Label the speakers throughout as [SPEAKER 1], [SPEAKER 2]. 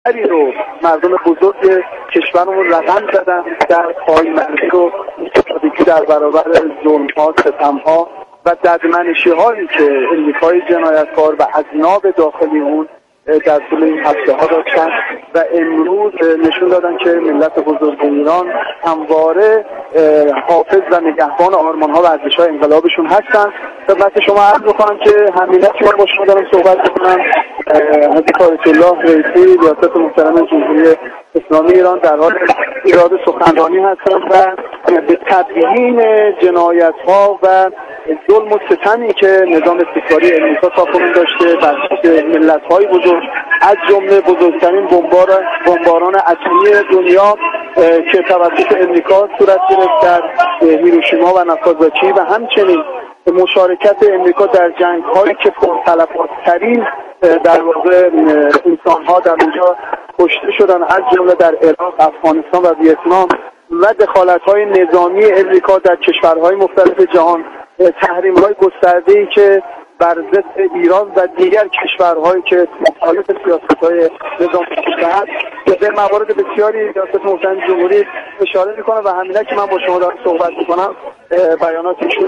[SPEAKER 1] رو مردم بزرگ کشورمون رقم زدن در پایمردی رو در برابر ظلم‌ها، ستم‌ها و ددمنشی‌هایی که امریکای جنایتکار و اذناب داخلی اون در طول این هفته‌ها داشتن و امروز نشون دادن که ملت بزرگ ایران همواره حافظ و نگهبان آرمان‌ها و ارزش‌های انقلابشون هستن. خدمت شما عرض می‌کنم که همینکی با شما دارم صحبت می‌کنم. حضرت آیت الله رئیسی ریاست محترم جمهوری اسلامی ایران در حال ایراد سخنرانی هستند و به تبیین جنایت‌ها و ظلم و ستمی که نظام استکباری امریکا تاکنون داشته بر ملت‌های بزرگ از جمله بزرگترین بمباران اتمی دنیا که توسط امریکا صورت گرفت در هیروشیما و ناکازاکی و همچنین مشارکت امریکا در جنگ‌هایی که پرتلفات‌ترین در واقع انسان‌ها در اونجا کشته شدن از جمله در عراق، افغانستان و ویتنام و دخالت‌های نظامی امریکا در کشورهای مختلف جهان، تحریم‌های گسترده‌ای که بر ضد ایران و دیگر کشورهایی که مخالف سیاست‌های نظام هست به موارد بسیاری ریاست محترم جمهوری اشاره می‌کنه و همینه که من با شما دارم صحبت می‌کنم بیاناتشون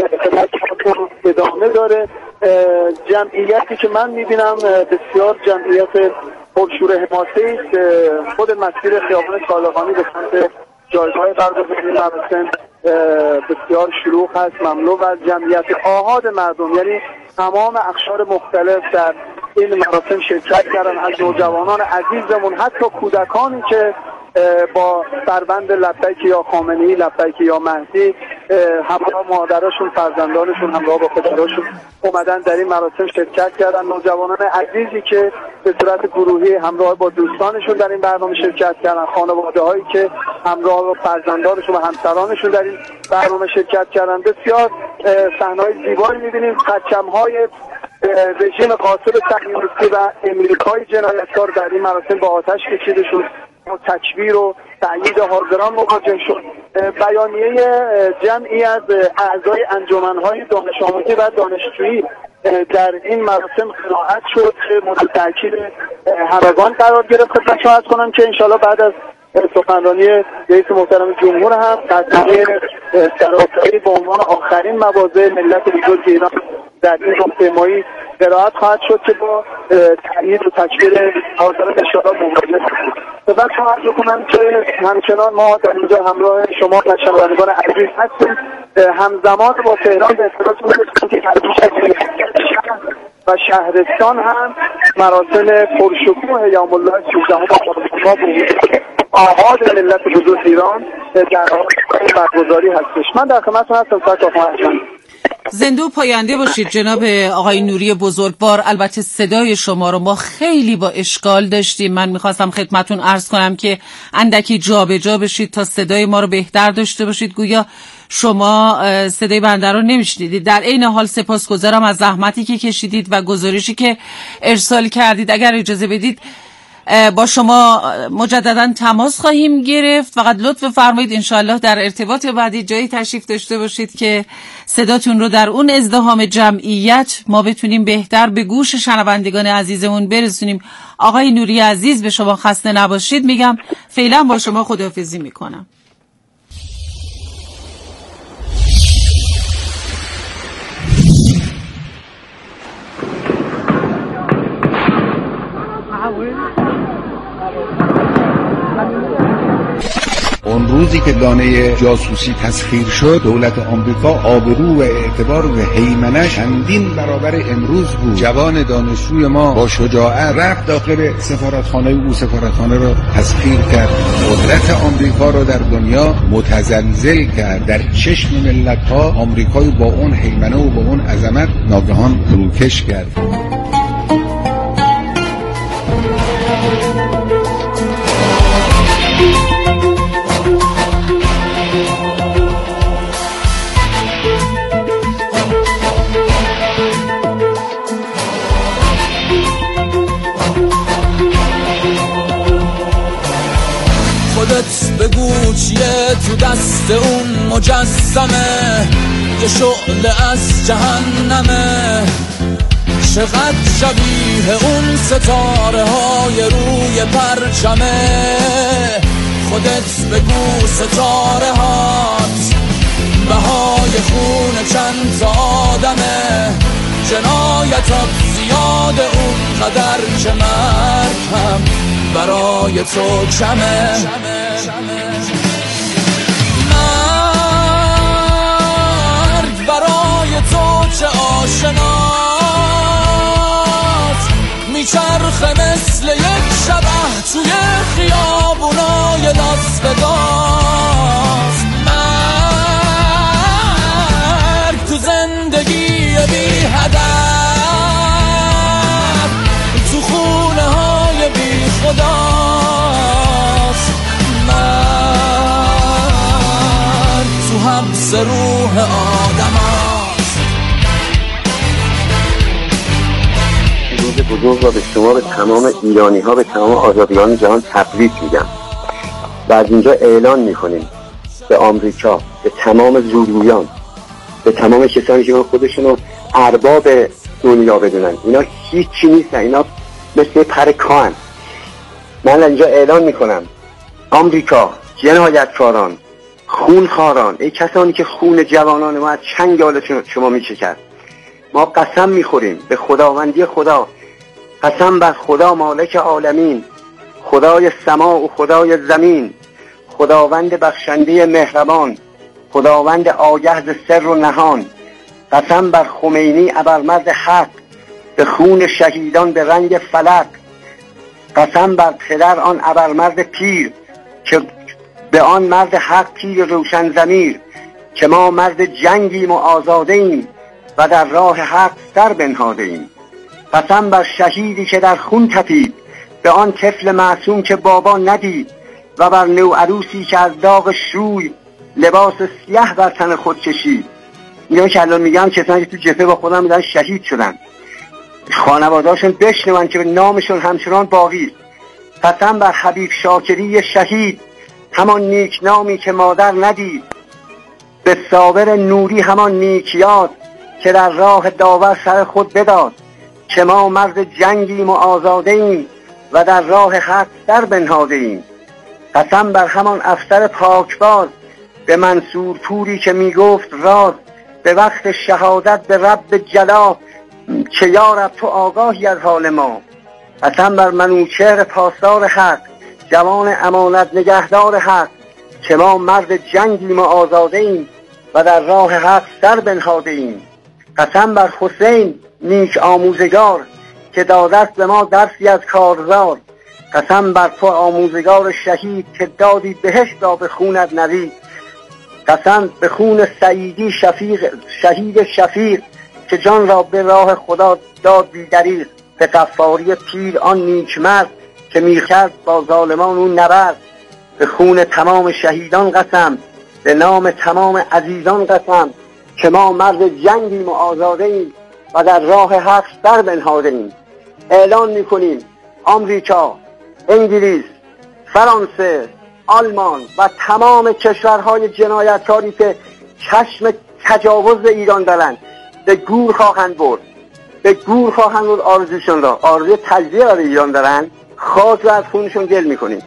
[SPEAKER 1] ادامه داره. جمعیتی که من می‌بینم بسیار جمعیت پرشور حماسه‌ای است. خود مسیر خیابان طالقانی به سمت جایگاه برگزاری مراسم بسیار شلوغ هست، مملو از جمعیت آحاد مردم، یعنی تمام اقشار مختلف در این مراسم شرکت کردن، از نوجوانان عزیزمون حتی کودکانی که با سربند لبیک یا خامنه‌ای، لبیک یا مهدی همراه مادراشون، فرزندانشون، همراه با پدراشون اومدن در این مراسم شرکت کردن. نوجوانان عزیزی که به صورت گروهی همراه با دوستانشون در این برنامه شرکت کردن، خانواده‌هایی که همراه با فرزندانشون و همسرانشون در این برنامه شرکت کردن. بسیار صحنه‌های زیبایی می‌بینیم. پرچم‌های رژیم قاصد صهیونیستی و امریکای جنایتکار در این مراسم با آتش کشیده شد، با تکبیر و تأیید حاضران مواجه شد. بیانیه جمعی از اعضای انجمن‌های دانش آموزی و دانشجویی در این مراسم قرائت شد که مورد تاکید همگان قرار گرفت. خدمت شما عرض کنم که انشالله بعد از سخنرانی رئیس محترم جمهور هم قطعه سراسری به عنوان آخرین مواضع ملت بزرگ ایران در این راهپیمایی قرائت خواهد شد که با تأیید و تکبیر حاضران انشالله مواجه شد. بعد شما عرض کنم که همچنان ما در اینجا همراه شما و شنوندگان عزیز هستیم. همزمان با تهران به اطلاع رسیدیم که و شهرستان هم مراسم پرشکوه یوم الله 13 با آحاد ملت بزرگ ایران در حال برگزاری هستش. من در خدمتتون هستم.
[SPEAKER 2] زنده و پاینده باشید جناب آقای نوری بزرگوار. البته صدای شما رو ما خیلی با اشکال داشتیم. من میخواستم خدمتون عرض کنم که اندکی جابجا بشید تا صدای ما رو بهتر داشته باشید، گویا شما صدای بنده رو نمیشنیدید. در عین حال سپاسگزارم از زحمتی که کشیدید و گزارشی که ارسال کردید. اگر اجازه بدید با شما مجددا تماس خواهیم گرفت. فقط لطف فرمایید انشاءالله در ارتباط بعدی جایی تشریف داشته باشید که صداتون رو در اون ازدحام جمعیت ما بتونیم بهتر به گوش شنوندگان عزیزمون برسونیم. آقای نوری عزیز به شما خسته نباشید میگم. فعلا با شما خداحافظی میکنم.
[SPEAKER 3] اون روزی که دانه جاسوسی تسخیر شد، دولت آمریکا آبرو و اعتبار و هیمنش چندین برابر امروز بود. جوان دانشجوی ما با شجاعت رفت داخل سفارتخانه او، سفارتخانه رو تسخیر کرد، قدرت آمریکا رو در دنیا متزلزل کرد. در چشم ملت‌ها آمریکای با اون هیمنه و با اون عظمت ناگهان فروکش کرد.
[SPEAKER 4] بگو چیه تو دست اون مجسمه، یه شعله از جهنمه، چقدر شبیه اون ستاره های روی پرچمه. خودت بگو ستاره هات بهای خون چند تا آدمه. جنایتات زیاده اون قدر که مرگ برای تو کمه. مرگ برای تو چه آشناست، میچرخه مثل یک شبح توی خیابونای لاس وگاس. مرگ تو زندگی بی هدف، تو خونه های بی خداست. مرگ تو حبس روح آدم هاست.
[SPEAKER 5] روز بزرگ را به شما، به تمام ایرانی ها، به تمام آزادیان جهان تبریک میگم و از اینجا اعلان میکنیم به آمریکا، به تمام زورگویان، به تمام کسانی که خودشونو ارباب دنیا بدونن، اینا هیچی نیستن، اینا مثل پر کان. من اینجا اعلان میکنم آمریکا، جنایتکاران، خونخواران، ای کسانی که خون جوانان ما از چنگال شما میچکد، ما قسم میخوریم به خداوندی خدا، قسم بر خدا مالک عالمین، خدای سما و خدای زمین، خداوند بخشنده مهربان، خداوند آگه ز سر و نهان، قسم بر خمینی ابرمرد حق، به خون شهیدان به رنگ فلک، قسم بر پدر آن ابرمرد پیر، که به آن مرد حق پیر روشن ضمیر، که ما مرد جنگیم و آزاده ایم و در راه حق سر بنهاده ایم. قسم بر شهیدی که در خون تپید، به آن طفل معصوم که بابا ندید، و بر نوعروسی که از داغ شوی لباس سیاه بر تن خود کشید. اینا که الان میگم کسانی که تو جبهه با خودم میدن شهید شدن، خانواده‌هاشون بشنون که نامشون همچنان باقی است. قسم بر حبیب شاکری شهید، همان نیک نامی که مادر ندید، به صابر نوری همان نیکیات که در راه داور سر خود بداد، که ما مرد جنگیم و آزاده ایم و در راه حق سر بنهاده ایم. قسم بر همان افسر پاکباز، به منصور پوری که میگفت راز، به وقت شهادت به رب جلا، که یا رب تو آگاهی از حال ما. قسم بر منوچهر پاسدار حق، جوان امانت نگهدار حق، که ما مرد جنگیم و آزاده ایم و در راه حق سر بنهاده ایم. قسم بر حسین نیک آموزگار، که دادست به ما درسی از کارزار. قسم بر تو آموزگار شهید، که دادی بهشت را به خونت نوید. قسم به خون سعیدی شهید شفیق، که جان را به راه خدا داد بی دریغ. به غفاری پیر آن نیکمرد، که می‌کرد با ظالمان اون نبرد. به خون تمام شهیدان قسم، به نام تمام عزیزان قسم، که ما مرد جنگیم و آزاده ایم و در راه حق سر بنهاده ایم. اعلان میکنیم آمریکا، انگلیس، فرانسه، آلمان و تمام کشورهای جنایتکاری که چشم تجاوز به ایران دارند، به گور خواهند برد، به گور خواهند برد. آرزوشون را، آرزوی تجزیه را به ایران دارند، خاک را از خونشون گل میکنیم.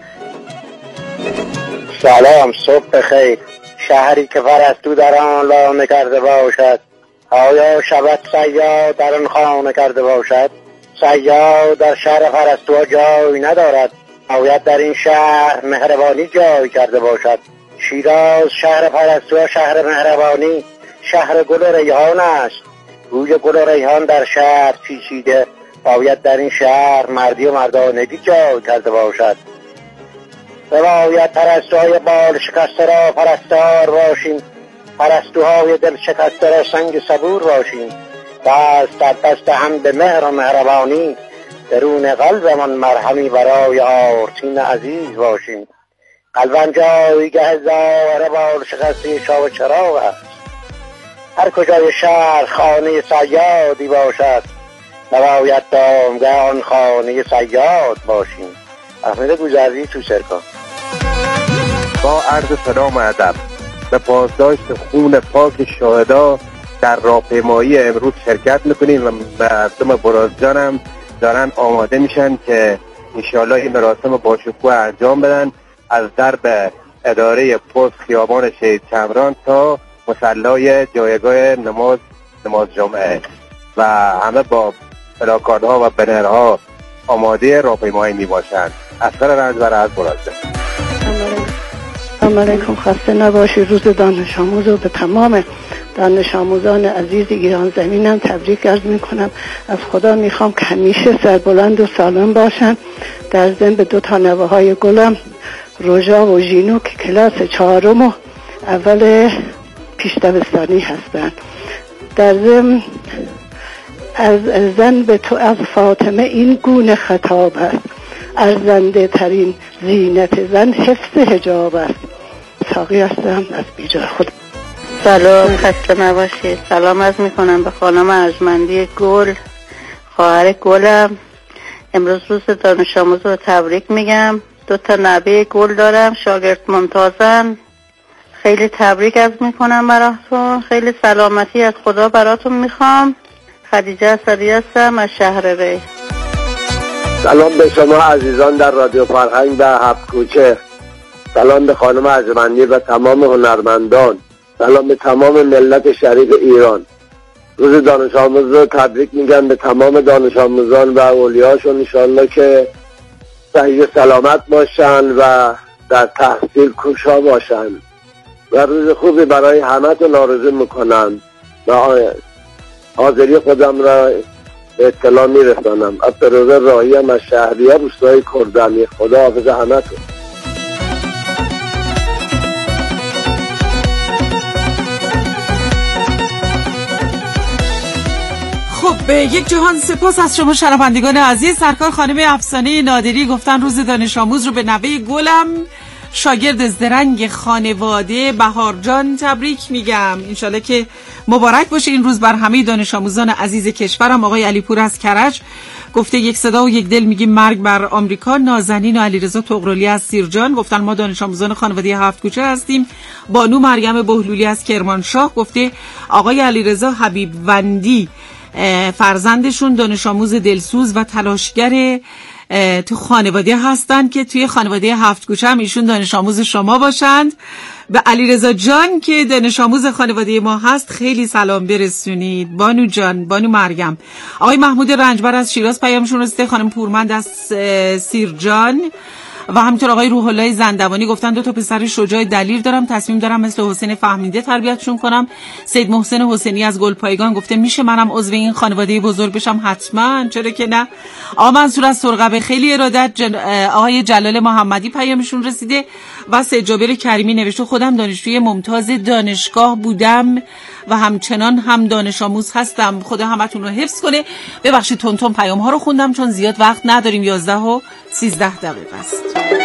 [SPEAKER 6] سلام، صبح خیر. شهری که پرستو در آن لانه کرده باشد، آیا شبت صیاد در آن خانه کرده باشد؟ صیاد در شهر پرستو جای ندارد، باید در این شهر مهربانی جای کرده باشد. شیراز شهر پرستو، شهر مهربانی، شهر گل و ریحان است. روی گل و ریحان در شهر پیچیده، باید در این شهر مردی و مردانگی جای کرده باشد. باید پرستوهای بال شکسته را پرستار باشیم، پرستوهای دل شکسته را سنگ صبور باشیم. دست در دست هم به مهر و مهربانی، درون قلبمان مرهمی برای آرتین عزیز باشیم. قلبم جایگه زار بال شکسته شاه و چراغ است، هر کجای شهر خانه صیادی باشد، نباید دامگاه آن خانه صیاد باشیم. احمد گوزروی تو سرکان.
[SPEAKER 7] با عرض سلام و ادب، به بازداشت خون پاک شهدا در راهپیمایی امروز شرکت میکنیم و مردم برازجان هم دارن آماده میشن که انشاءالله این مراسم باشکوه انجام بدن از درب اداره پست خیابان شهید چمران تا مصلای جایگاه نماز جمعه و همه با پلاکاردها و بنرها آماده راهپیمایی میباشند. اصغر رنجبر از برازجان.
[SPEAKER 8] سلام علیکم، خسته نباشی. روز دانش آموز رو به تمام دانش آموزان عزیز ایران زمینم تبریک عرض میکنم. از خدا میخوام که همیشه سربلند و سالم باشن. در ضمن به 2 نوه‌های گلم روژا و ژینو که کلاس 4 و اول پیش دبستانی هستن. در ضمن از زن به تو از فاطمه این گونه خطاب است، ارزنده ترین زینت زن حفظ حجاب است. ساقی هستم از بیجار خود.
[SPEAKER 9] سلام، خسته نباشید. سلام عرض میکنم به خانم ارجمندی گل، خواهر گلم. امروز روز دانش آموز رو تبریک میگم. 2 نوه گل دارم، شاگرد ممتازن. خیلی تبریک عرض میکنم براتون. خیلی سلامتی از خدا براتون میخوام. خدیجه اسدی هستم از شهر ری.
[SPEAKER 10] سلام به شما عزیزان در رادیو فرهنگ و هفت کوچه. سلام به خانم ارجمندی و تمام هنرمندان. سلام به تمام ملت شریف ایران. روز دانش آموز رو تبریک میگم به تمام دانش آموزان و اولیاشون. انشالله که صحیح و سلامت باشن و در تحصیل کوشا باشن و روز خوبی برای همتون آرزو میکنم و حاضری خودم را به اطلاع میرسانم. از فروزه راهیم از شهریه روستای کردمی. خدا حافظ همتون.
[SPEAKER 2] خب یک جهان سپاس از شما شنوندگان عزیز. سرکار خانم افسانه نادری گفتن روز دانش آموز رو به نوه گلم شاگرد زرنگ خانواده بهارجان تبریک میگم. انشالله که مبارک باشه این روز بر همه دانش آموزان عزیز کشورم. آقای علیپور از کرج گفته یک صدا و یک دل میگیم مرگ بر آمریکا. نازنین و علیرضا طغرالی از سیرجان گفتن ما دانش آموزان خانواده هفت کوچه هستیم. بانو مریم بهلولی از کرمانشاه گفته آقای علیرضا حبیب وندی فرزندشون دانش آموز دلسوز و تلاشگر تو خانواده هستن که توی خانواده هفت کوچه هم ایشون دانش آموز شما باشند. به علیرضا جان که دانش آموز خانواده ما هست خیلی سلام برسونید. بانو جان، بانو مریم. آقای محمود رنجبر از شیراز پیامشون رسیده. خانم پورمند از سیرجان و همینطور آقای روح الله زندوانی گفتن 2 پسر شجاع دلیر دارم، تصمیم دارم مثل حسین فهمیده تربیتشون کنم. سید محسن حسینی از گلپایگان گفته میشه منم عضو این خانواده بزرگ بشم؟ حتما، چرا که نه. آقا منصور از سرقبه خیلی ارادت. آقای جلال محمدی پیامشون رسیده و سید جابر کریمی نوشته خودم دانشجوی ممتاز دانشگاه بودم و همچنان هم دانش آموز هستم. خدا همتون رو حفظ کنه. ببخشید تون پیام ها رو خوندم چون زیاد وقت نداریم. 11 و 13 دقیقه است.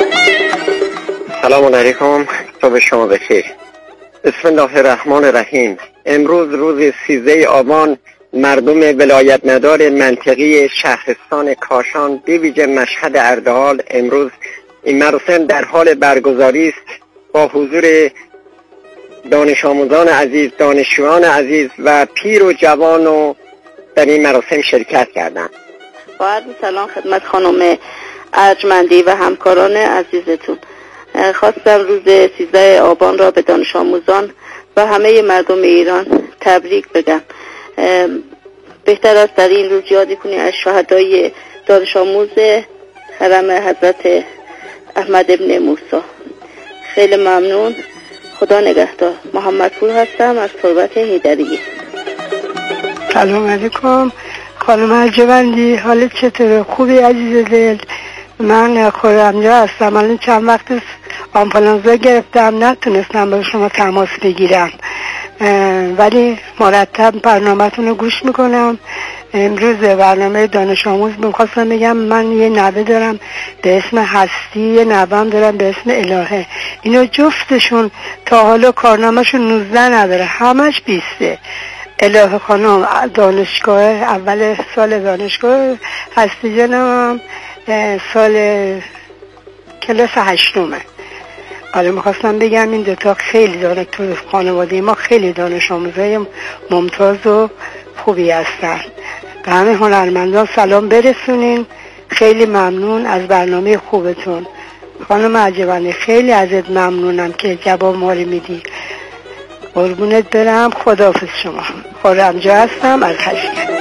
[SPEAKER 6] سلام علیکم، صبح شما بخیر. بسم الله الرحمن الرحیم. امروز روز 13 آبان مردم ولایت مدار منطقی شهرستان کاشان به ویژه مشهد اردهال امروز این مراسم در حال برگزاری است با حضور دانش آموزان عزیز، دانشجویان عزیز و پیر و جوان و در این مراسم شرکت کردند.
[SPEAKER 9] با عرض سلام خدمت خانم ارجمندی و همکاران عزیزتون. خواستم روز 13 آبان را به دانش آموزان و همه مردم ایران تبریک بگم. بهتر است در این روز یادی کنی از شهدای دانش آموز حرم حضرت احمد ابن موسی. خیلی ممنون، خدا نگهدار. محمد پور هستم از تربت حیدریه.
[SPEAKER 8] سلام علیکم خانم ارجمندی، حالت چطوره؟ خوبی عزیز دل؟ من خورمجا هستم. الان چند وقت آنفولانزا گرفتم، نتونستم با شما تماس بگیرم ولی مرتب برنامه‌تون رو گوش میکنم. امروز برنامه دانش آموز میخواستم بگم من یه نوه دارم به اسم هستی، یه نوهم دارم به اسم الهه. اینا جفتشون تا حالا کارنامه‌شون 19 نداره، همش 20. الهه خانم دانشگاه اول سال دانشگاه، هستی جانم سال کلاس 8. حالا میخواستم بگم این دوتا خیلی تو خانواده ما خیلی دانش آموزای ممتاز و خوبی هستن. به همه هنرمندان سلام برسونین. خیلی ممنون از برنامه خوبتون خانم عجبانی. خیلی ازت ممنونم که جواب ما رو میدی. قربونت برم. خداحافظ شما. خورمجا هستم از خشکن.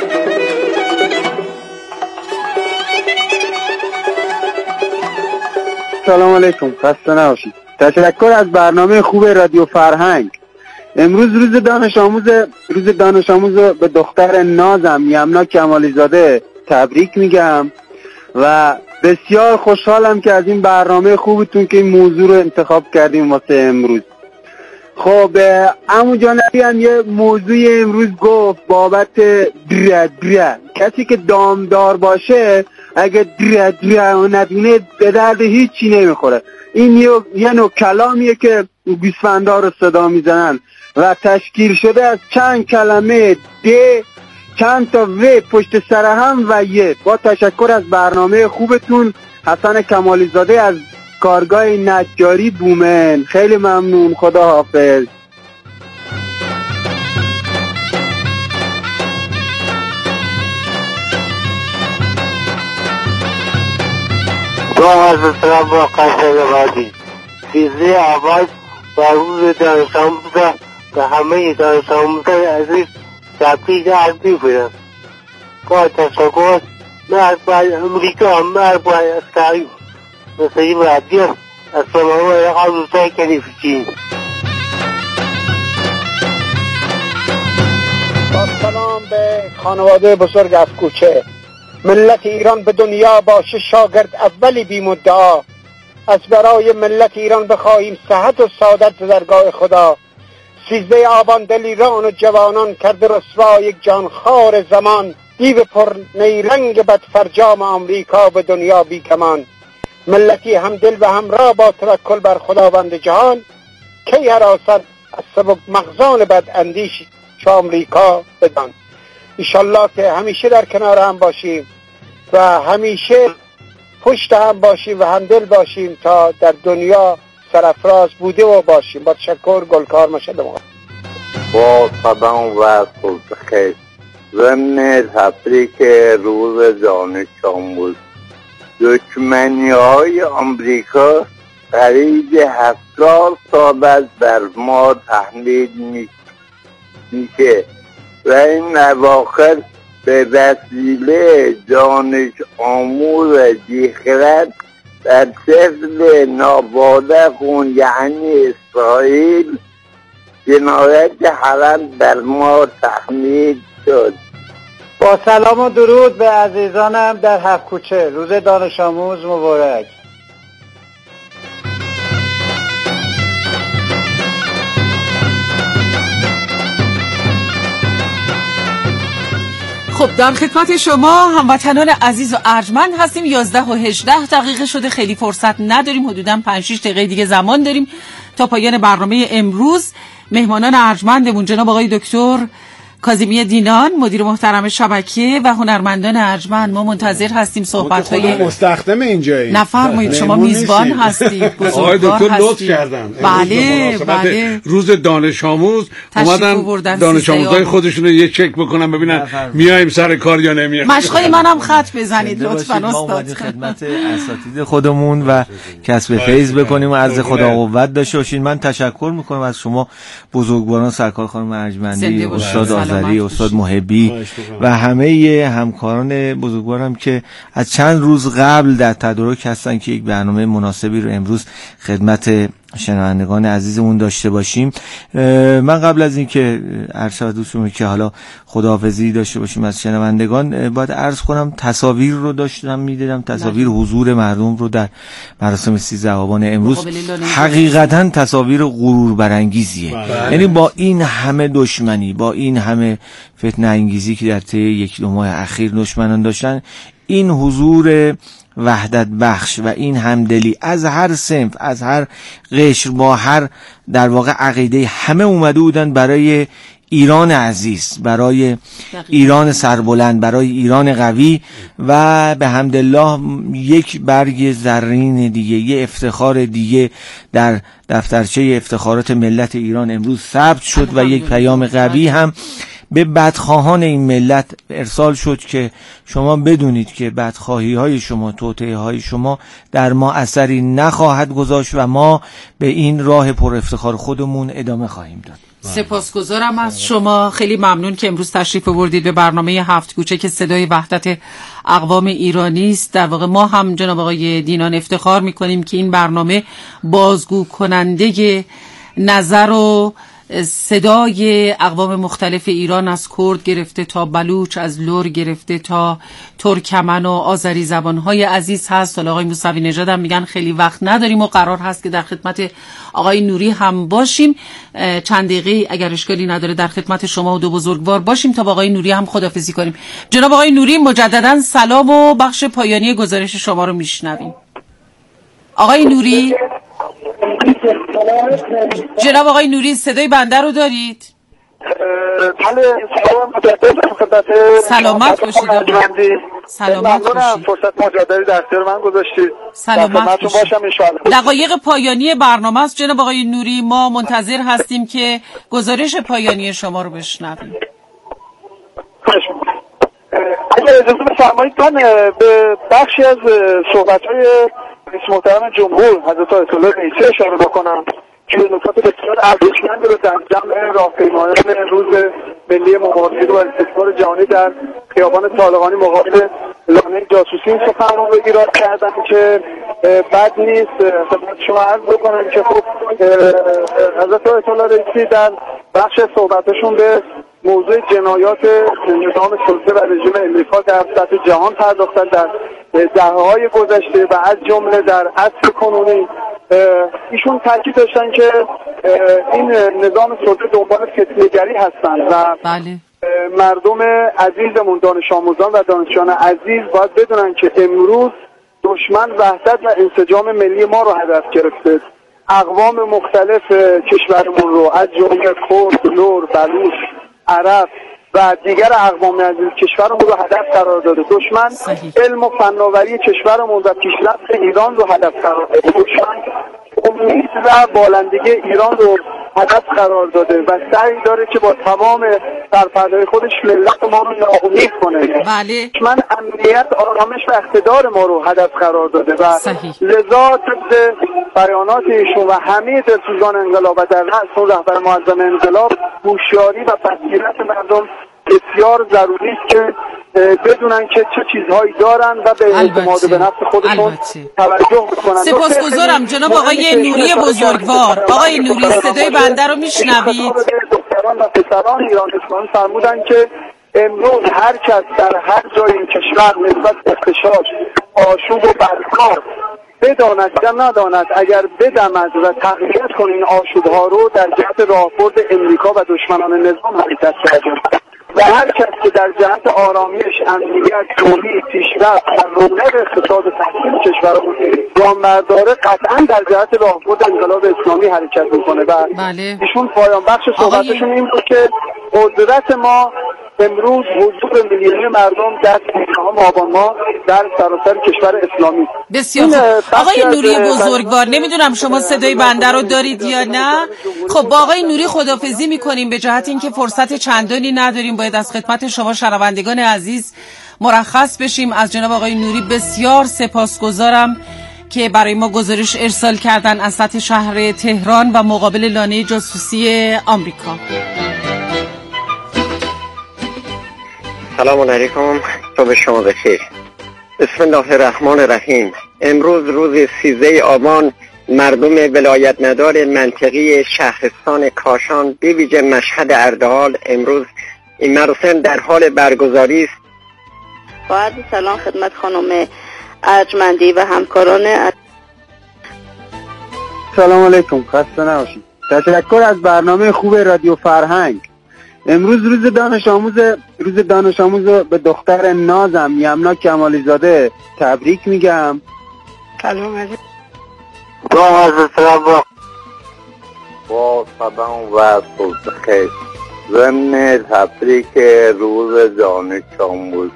[SPEAKER 11] سلام علیکم، خسته نباشید. تشکر از برنامه خوب رادیو فرهنگ. امروز روز دانش آموز به دختر نازم یمنا کمالی زاده تبریک میگم و بسیار خوشحالم که از این برنامه خوبتون که این موضوع رو انتخاب کردیم واسه امروز. خب عمو جانبی هم یه موضوع امروز گفت بابت دره. کسی که دامدار باشه اگه دره و ندونه به درد هیچی نمیخوره. این یه نوع کلامیه که گوسفندا رو صدا میزنن و تشکیل شده از چند کلمه چند تا و پشت سر هم و یه. با تشکر از برنامه خوبتون. حسن کمالی زاده از کارگاه نجاری بومن. خیلی ممنون. خدا حافظ.
[SPEAKER 6] با سلام با قصد بادی 13 آبان و روز دانش آموز به همه دانش آموزان عزیز تبریک عرض می‌کنم. با تشکر مرد باید امریکا مرد باید از تاریخ مثل این رادیو از سلام رقم روزای کلیفچین.
[SPEAKER 11] با سلام به خانواده بزرگ از کوچه. ملت ایران به دنیا باشه شاگرد اولی بی مدعا. از برای ملت ایران بخواهیم صحت و سعادت درگاه خدا. 13 آبان دلیران و جوانان کرده رسوا یک جانخوار زمان. دیو پر نیرنگ بدفرجام آمریکا به دنیا بی کمان. ملتی هم دل و همراه با توکل بر خداوند جهان. کی هراست از سبک مغزان بد اندیش چو آمریکا بدان. انشالله که همیشه در کنار هم باشیم و همیشه پشت هم باشیم و همدل باشیم تا در دنیا سرفراز بوده و باشیم. با تشکر. گلکار مشهد ما.
[SPEAKER 12] با سلام و صبح خیر. ضمن تبریک روز دانش آموز. دشمنی‌های آمریکا قریب 70 سال از بر ما تحمیل میشه و این اواخر به وسیله دانش آموز بیخرد در طفل نابالغ یعنی اسرائیل جنایت حرام بر ما تحمیل شد.
[SPEAKER 11] با سلام و درود به عزیزانم در هفت کوچه. روز دانش آموز مبارک.
[SPEAKER 2] خب در خدمت شما هموطنان عزیز و ارجمند هستیم. 11:18 شده. خیلی فرصت نداریم. حدوداً 5-6 دقیقه دیگه زمان داریم تا پایان برنامه امروز. مهمانان ارجمندمون جناب آقای دکتر کاظمی دینان مدیر محترم شبکه و هنرمندان ارجمند. ما منتظر هستیم صحبت‌های
[SPEAKER 3] مستخدم اینجایی.
[SPEAKER 2] نفرمایید شما میزبان هستید.
[SPEAKER 3] آقای دکتر لطف کردن.
[SPEAKER 2] بله.
[SPEAKER 3] روز دانش آموز اومدن دانش آموزای خودشون رو یه چک بکنن ببینن میایم سر کار یا نمیایم.
[SPEAKER 2] مشقای منم خط بزنید لطفاً استاد.
[SPEAKER 13] خدمت اساتید خودمون و کسب فیض بکنیم و عرض خدا قوت داشته باشین. من تشکر میکنم از شما بزرگواران سرکار خانم ارجمندی، استاد آذری، استاد محبی و همه همکاران بزرگوارم که از چند روز قبل در تدارک هستن که یک برنامه مناسبی رو امروز خدمت شنوندگان عزیزمون داشته باشیم. من قبل از اینکه عرض شود دوستم که حالا خداحافظی داشته باشیم از شنوندگان، باید عرض کنم تصاویر رو داشتم میدیدم، تصاویر حضور مردم رو در مراسم 13 آبان امروز. حقیقتا تصاویر غرور برانگیزیه. یعنی با این همه دشمنی، با این همه فتنه انگیزی که در طی 1-2 ماه اخیر دشمنان داشتن، این حضور وحدت بخش و این همدلی از هر صنف، از هر قشر، با هر در واقع عقیده، همه اومده بودن برای ایران عزیز، برای ایران سربلند، برای ایران قوی و به حمدالله یک برگ زرین دیگه، یه افتخار دیگه در دفترچه افتخارات ملت ایران امروز ثبت شد و یک پیام قوی هم به بدخواهان این ملت ارسال شد که شما بدونید که بدخواهی های شما، توطئه های شما در ما اثری نخواهد گذاشت و ما به این راه پر افتخار خودمون ادامه خواهیم داد.
[SPEAKER 2] سپاسگزارم از شما، خیلی ممنون که امروز تشریف آوردید به برنامه هفت کوچه که صدای وحدت اقوام ایرانی است. در واقع ما هم جناب آقای دینان افتخار میکنیم که این برنامه بازگو کننده نظر و صدای اقوام مختلف ایران از کرد گرفته تا بلوچ، از لور گرفته تا ترکمن و آذری زبانهای عزیز هست. حالا آقای موسوی نژاد هم میگن خیلی وقت نداریم و قرار هست که در خدمت آقای نوری هم باشیم. چند دقیقه اگر اشکالی نداره در خدمت شما و دو بزرگوار باشیم تا با آقای نوری هم خداحافظی کنیم. جناب آقای نوری مجددا سلام و بخش پایانی گزارش شما رو میشنویم. آقای نوری، جناب آقای نوری صدای بنده رو دارید؟ سلامت باشید. سلامت باشید.
[SPEAKER 1] فرصت مجددی در اختیار من گذاشتید.
[SPEAKER 2] سلامت باشید. دقایق پایانی برنامه است جناب آقای نوری، ما منتظر هستیم که گزارش پایانی شما رو بشنویم.
[SPEAKER 1] اگر اجازه بفرمایید من به بخشی از صحبت‌های رئیس محترم جمهور حضرت آیت الله رئیسی اشاره بکنم که نکات بسیار ارزشمند رو در جمع راهپیمایان روز ملی مبارزه و استثمار جهانی در خیابان طالقانی مقابل لانه جاسوسی سخنرانی رو ایراد کردن که بد نیست. خدمت شما عرض بکنم که خب حضرت آیت الله رئیسی در بخش صحبتشون به موضوع جنایات نظام سلطه و رژیم امریکا در سطح جهان پرداختن در دهه‌های گذشته و از جمله در عصر کنونی. ایشون تاکید داشتن که این نظام سلطه دنبال فتنه‌گری هستند و مردم عزیزمون، دانش آموزان و دانشجویان عزیز باید بدونن که امروز دشمن وحدت و انسجام ملی ما رو هدف گرفته. اقوام مختلف کشورمون رو از جمله کرد، لور، بلوچ، عرب و دیگر اقوام عزیز کشورمون رو هدف قرار داده. دشمن علم و فناوری کشورمون و پیشرفت ایران رو هدف قرار داده. دشمن امید و بالندگی ایران رو هدف قرار داده و سعی داره که با تمام سرپرده خودش ملت ما رو ناامید کنه. دشمن امنیت، آرامش و اقتدار ما رو هدف قرار داده و لذا طبق بیانات ایشون و همه دلسوزان انقلاب و در رأس اون رهبر معظم انقلاب، هوشیاری و بصیرت مردم بسیار ضروری است که بدونن که چه چیزهایی دارن و به اعتماد به نفس خودشون توجه بکنن.
[SPEAKER 2] سپاسگزارم جناب آقای نوری بزرگوار. آقای نوری صدای بنده رو میشنوید؟
[SPEAKER 1] دختران و پسران ایران اسلامی فرمودن که امروز هر کس در هر جای این کشور نسبت به اغتشاش، آشوب و بدکار بداند یا نداند، اگر بدمد و تقویت کنه این آشوبها رو در جهت راهبرد امریکا و دشمنان نظام حرکت کرده و هر کس که در جهت آرامش، امنیت، تولید، پیشرفت و رونق اقتصاد و تحصیل کشورمون گام برداره قطعا در جهت راهبرد انقلاب اسلامی حرکت میکنه و ایشون پایان بخش صحبتشون این بود که قدرت ما امروز حضور میلیونی مردم در انتخاب آبان ما در سراسر کشور اسلامی.
[SPEAKER 2] بسیار خوب. آقای نوری بزرگوار، نمیدونم شما صدای بنده رو دارید یا نه. خب با آقای نوری خداحافظی میکنیم به جهت اینکه فرصت چندانی نداریم، باید از خدمت شما شنوندگان عزیز مرخص بشیم. از جناب آقای نوری بسیار سپاسگزارم که برای ما گزارش ارسال کردن از سطح شهر تهران و مقابل لانه جاسوسی آمریکا.
[SPEAKER 6] سلام علیکم، صبح شما بخیر. بسم الله الرحمن الرحیم. امروز روز 13 آبان مردم ولایت ندار منطقی شهرستان کاشان به ویژه مشهد اردهال امروز این مراسم در حال برگزاری است.
[SPEAKER 9] با عرض سلام خدمت خانم ارجمندی و همکاران.
[SPEAKER 11] سلام علیکم، خسته نباشید. تشکر از برنامه خوب رادیو فرهنگ. امروز روز دانش آموز به دختر نازم یمنا کمالی زاده تبریک میگم.
[SPEAKER 8] سلام علیکم.
[SPEAKER 12] با سلام و صبح و صبح خیر. ضمن تبریک روز دانش آموز.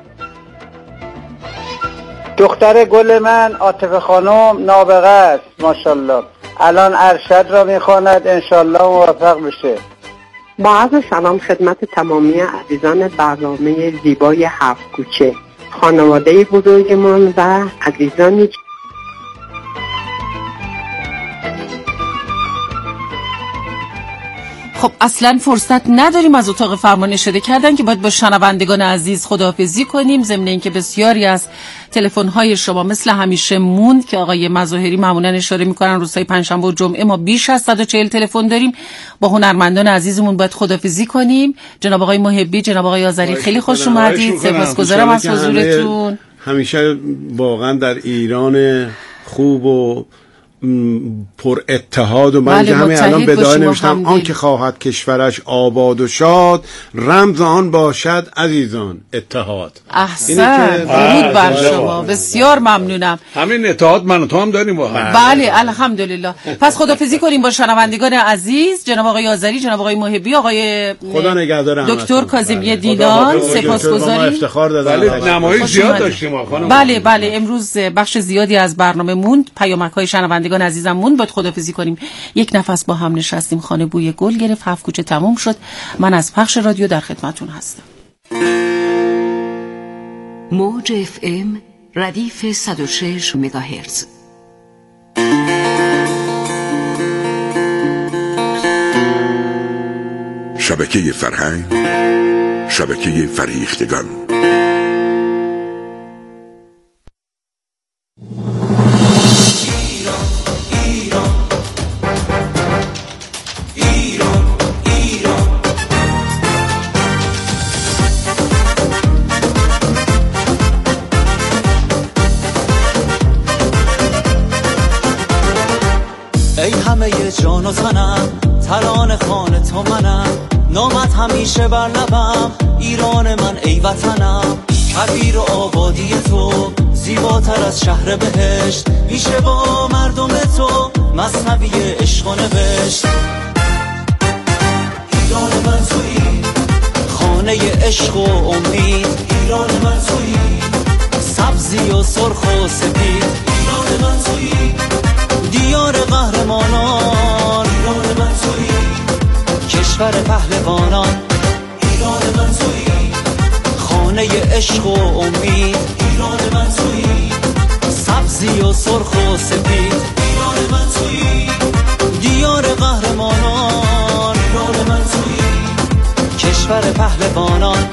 [SPEAKER 11] دختر گل من عاطفه خانم نابغه است ماشاءالله، الان ارشد را میخواند، انشالله موفق بشه.
[SPEAKER 14] با عرض سلام خدمت تمامی عزیزان برنامه زیبای هفت کوچه، خانواده بزرگمان و عزیزانی
[SPEAKER 2] خب اصلا فرصت نداریم از اتاق فرمان اشاره کردن که باید با شنوندگان عزیز خداحافظی کنیم، ضمن اینکه بسیاری از تلفن‌های شما مثل همیشه موند که آقای مظاهری معمولا اشاره می‌کنن روزهای پنجشنبه و جمعه ما بیش از 140 تلفن داریم. با هنرمندان عزیزمون باید خداحافظی کنیم. جناب آقای محبی، جناب آقای آذری خیلی خوش اومدید. سپاسگزارم از حضورتون.
[SPEAKER 15] همیشه واقعا در ایران خوب و پر اتحاد و من همه الان بدايه نوشتم آن که خواهد کشورش آباد و شاد رمز آن باشد عزیزان اتحاد.
[SPEAKER 2] احسن، درود بر شما، بسیار ممنونم.
[SPEAKER 15] همین اتحاد من و تو هم داریم با هم.
[SPEAKER 2] بله الحمدلله. پس خداحافظی کنیم با شنوندگان عزیز، جناب آقای آذری، جناب آقای محبی، آقای
[SPEAKER 15] خدا نگهدار
[SPEAKER 2] دکتر کاظمی دینان، سپاسگزاریم.
[SPEAKER 15] افتخار دادن. نمایش زیاد داشتیم خانم.
[SPEAKER 2] بله امروز بخش زیادی از برنامه موند، پیامک‌های شنوندگان عزیزم موند، باید خداحافظی کنیم. یک نفس با هم نشستیم، خانه بوی گل گرفت، هفت کوچه تموم شد. من از پخش رادیو در خدمتون هستم.
[SPEAKER 16] موج FM ردیف 106 مگاهرتز.
[SPEAKER 17] شبکه فرهنگ، شبکه فریختگان.
[SPEAKER 4] جان و تنم ترانه خانه تو منم، نامت همیشه بر لبم، ایران من ای وطنم. کبیر و آبادی تو زیباتر از شهر بهشت، میشه با مردم تو مثنوی عشق و نوشت. ایران من تویی، خانه عشق و امید، ایران من تویی، سبزی و سرخ و سپید، ایران من تویی، دیار قهرمانان، ایران من تویی، کشور پهلوانان، ایران من تویی، خانه عشق و امید، ایران من تویی، سبزی و سرخ و سپید، ایران من تویی، دیار قهرمانان، ایران من تویی، کشور پهلوانان.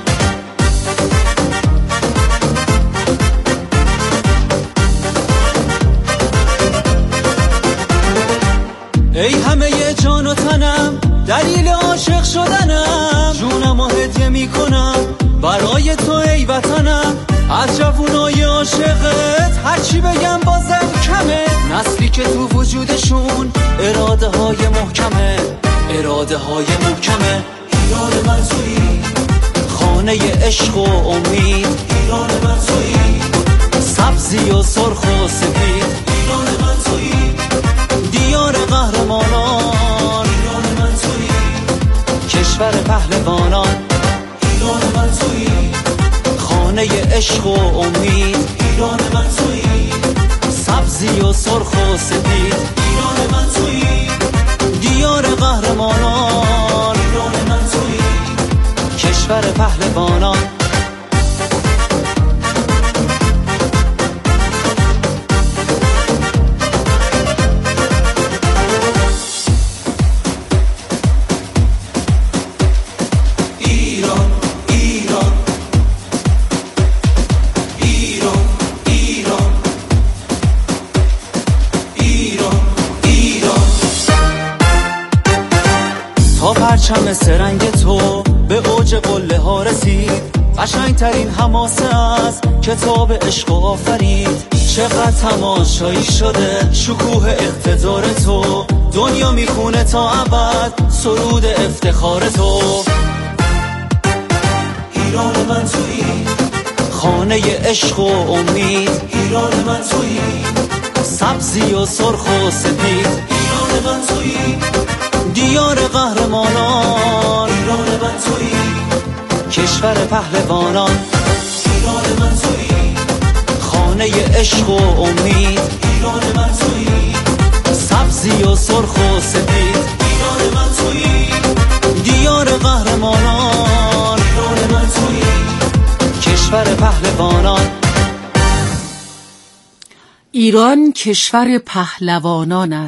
[SPEAKER 4] ای همه جان و تنم دلیل عاشق شدنم، جونم و هدیه میکنم برای تو ای وطنم. از جوونای عاشقت هرچی بگم بازم کمه، نسلی که تو وجودشون اراده های محکمه، اراده های محکمه. ایران من تویی، خانه عشق و امید، ایران من تویی، سبزی و سرخ و سپید، ایران من تویی، دیار قهرمانان، ایران من تویی، کشور پهلوانان، ایران من تویی، خانه عشق و امید، ایران من تویی، سبزی و سرخ و سپید، ایران من تویی، دیار قهرمانان، ایران من تویی، کشور پهلوانان. پرچم سرنگ تو به اوج قله ها رسید، قشنگترین حماسه از کتاب عشق آفرید. چقدر تماشایی شده شکوه اقتدار تو، دنیا میخونه تا ابد سرود افتخار تو. ایران من تویی، خانه عشق و امید، ایران من تویی، سبزی و سرخ و سپید، ایران من تویی، دیار قهرمانان، ایران من تویی، کشور پهلوانان ایران من تویی، خانه عشق و امید ایران من تویی، سبزی و سرخ و سپید ایران من تویی، دیار قهرمانان ایران من تویی، کشور پهلوانان.
[SPEAKER 2] ایران کشور پهلوانان است.